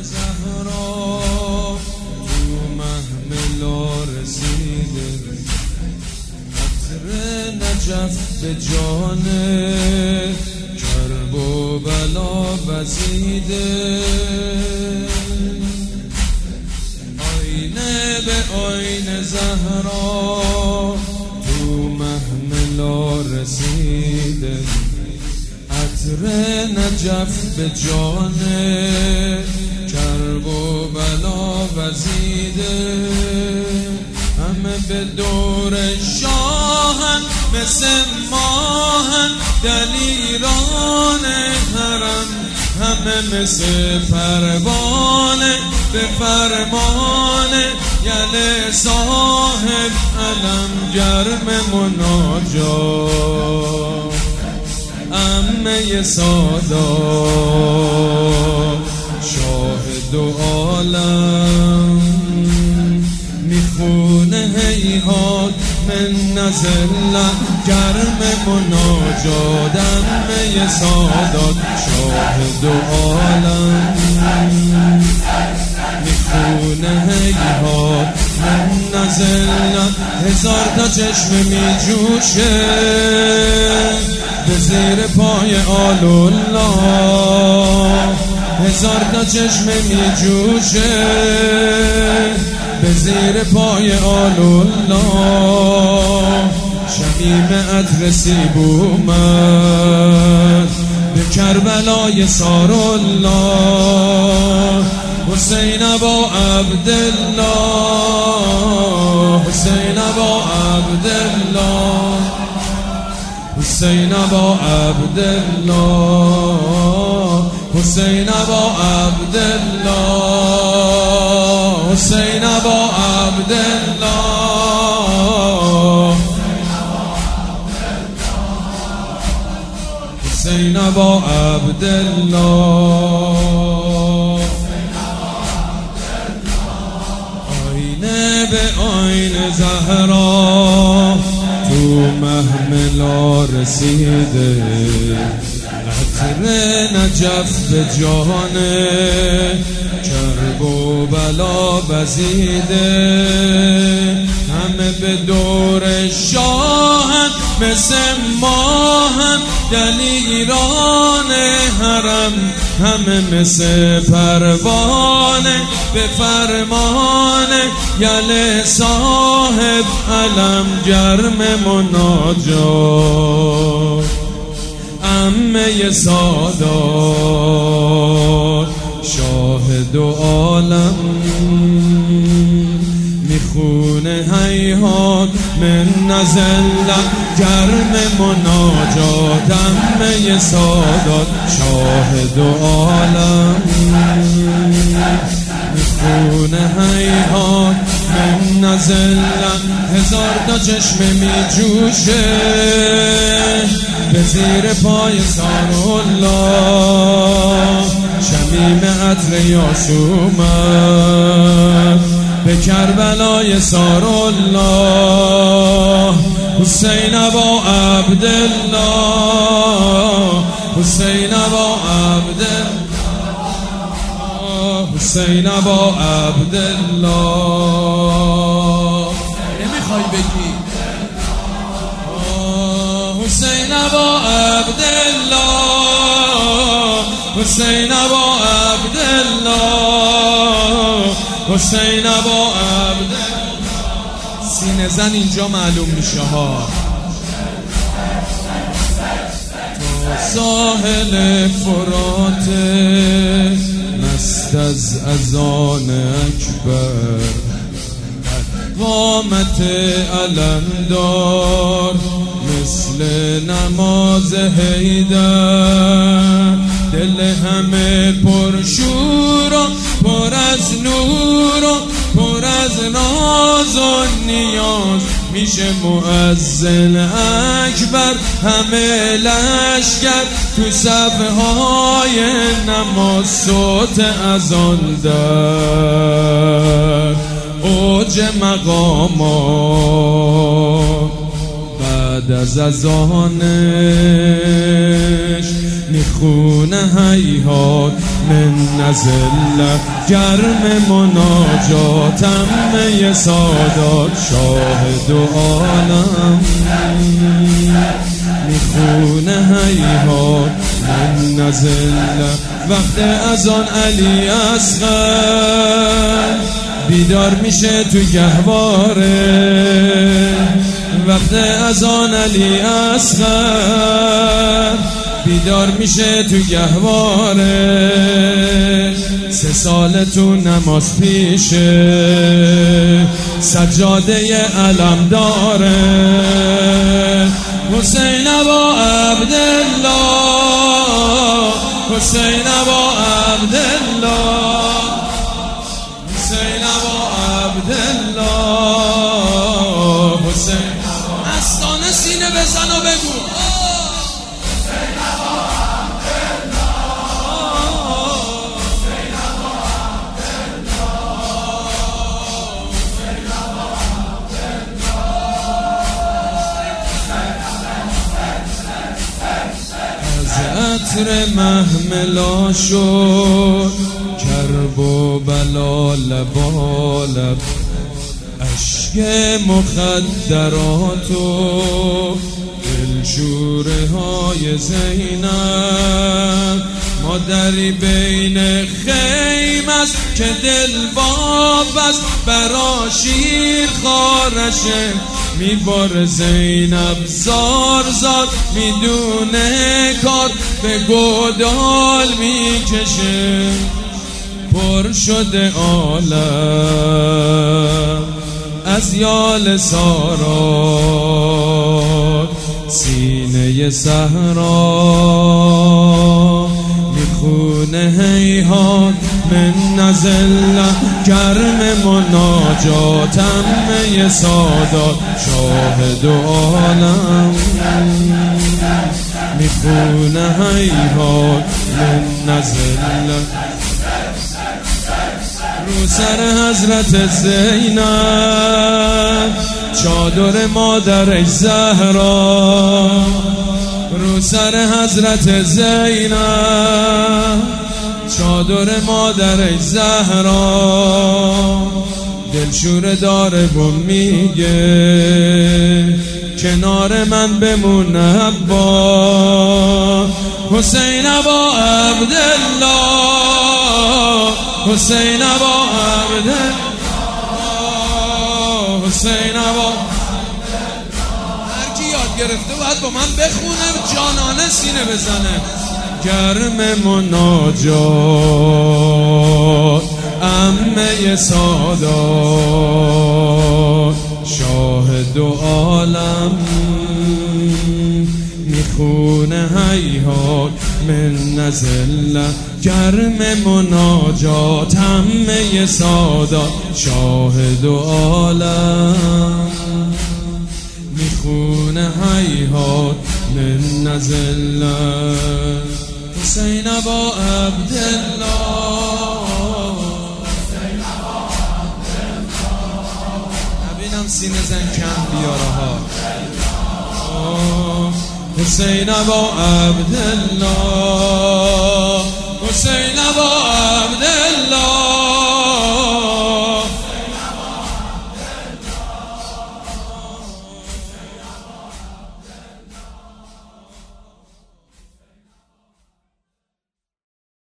زهرا تو محملا رسیده، عطر نجف به جان کرب و بلا وزیده. آینه به آینه زهرا تو محملا رسیده، عطر نجف به جان کرب و بلا وزیده. همه به دور شاهن مثل ماهن دلیران حرم، همه مثل پروانه به فرمان یل صاحب علم گرم مناجات. عمه سادات شاهد و عالم میخونه هیهات من نزلت گرم مناجات. عمه سادات شاهد و عالم میخونه هیهات من نزلت. هزار تا چشم میجوشه به زیر پای آل الله، هزار تا چشم میجوشه به زیر پای آل الله. شمیم عطر سیب اومد به کربلای سار الله. حسین ابا عبدالله، حسین ابا عبدالله، حسین ابا عبدالله، حسین ابا عبدالله، حسین ابا عبدالله، حسین ابا عبدالله. آینه به آینه زهرا تو محملا رسیده، عطر نجف به جان کرب و بلا وزیده. همه به دور شاهن مثل ماهن دلیران حرم، همه مثل پروانه به فرمان یل صاحب علم گرم مناجات. عمه سادات شاهد و عالم میخونه هیهات من نزلت گرم مناجات. عمه سادات شاهد و عالم میخونه هیهات من نزلت. هزار تا چشم میجوشه به زیر پای سار الله. شمیم عطر یاس اومد به کربلای سار الله. حسین ابا عبدالله، حسین ابا عبدالله، حسین ابا عبدالله. نمیخوای بگی حسین ابا عبدالله، حسین ابا عبدالله، حسین ابا عبدالله. سینه زن اینجا معلوم میشه ها. تا ساحل فرات مست از اذان اکبر، قامت علمدار مثل نماز حیدر. دل همه پرشور و پر از نور و پر از ناز و نیاز میشه مؤذن اکبر. همه لشکر تو صفهای نماز صوت اذان در اوج مقامات. بعد از اذانش میخونه هیهات من نزله گرم مناجاتم می سادات شاهد و عالم میخونه هیهات من نزله وقت اذان علی اصغر بیدار میشه تو گهواره وقت اذان علی اصغر بیدار میشه تو گهواره 3 سال تو نماز پیشه سجاده علم داره حسین ابا عبدالله حسین ابا عبدالله حسین ابا عبدالله حسین مستانه سینه بزن و بگو حسین ابا عبدالله حسین ابا عبدالله حسین ابا عبدالله از عطر محملا شد کرب و بلا لبالب عشق مخدرات و دلشوره های زینب مادری بین خیم است که دل باب است برا شیر خارشه میبار زینب زار زار میدونه کار به گودال میکشه پر شده عالم از یال سارا سینه صحرا میخونه هیهات من نزله گرم مناجاتم می سادات شاهد و عالم میخونه هیهات من نزله رو سر حضرت زینب چادر مادرش زهرا رو سر حضرت زینب چادر مادرش زهرا دلشوره داره و میگه کنار من بمون ابا حسین ابا عبدالله حسین ابا عبدالله حسین ابا هر کی یاد گرفته باید با من بخونه جانانه سینه بزنه گرم مناجات عمه سادات شاهد و عالم میخونه هیهات من نزله گرم مناجات همه سادات شاهد و عالم میخونه هیهات من نزله حسین ابا عبدالله نبینم سینه زن کم بیاره ها حسین ابا عبدالله